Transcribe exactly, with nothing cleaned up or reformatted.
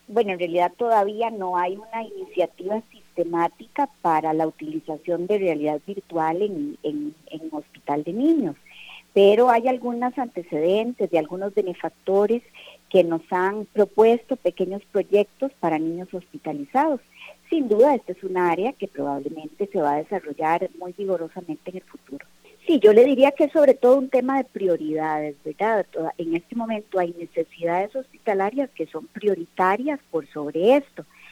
Bueno, en realidad todavía no hay una iniciativa sistemática para la utilización de realidad virtual en, en, en hospital de niños, pero hay algunos antecedentes de algunos benefactores que nos han propuesto pequeños proyectos para niños hospitalizados. Sin duda, esta es un área que probablemente se va a desarrollar muy vigorosamente en el futuro. Sí, yo le diría que es sobre todo un tema de prioridades, ¿verdad? En este momento hay necesidades hospitalarias que son prioritarias por sobre esto.